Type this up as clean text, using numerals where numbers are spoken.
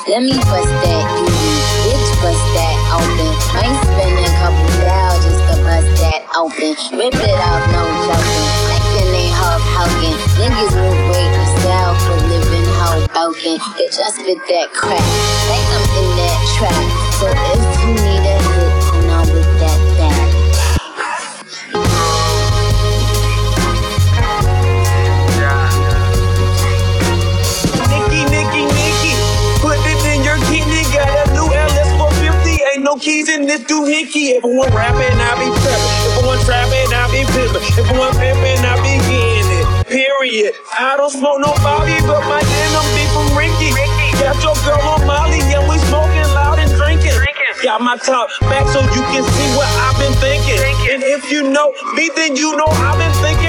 Let me bust that bitch, bust that open. Might spend a couple dollars just to bust that open. Rip it off, no joking. Thinking they Hulk Hogan. Niggas move weight and style for living Hoboken. Bitch, I spit that crack. Think I'm in that trap. So if you need a hit, then I'm with that back. Nicky, put it in your kidney. Got a new LS450, ain't no keys in this doohickey. Everyone rapping, I be trapping. Everyone trapping, I be pimping. Everyone pimping, I be getting it. Period. I don't smoke nobody, but my denim be from Ricky. Got your girl on Molly, and we smoking loud and drinking. Got my top back so you can see what I've been thinking. And if you know me, then you know I've been thinking.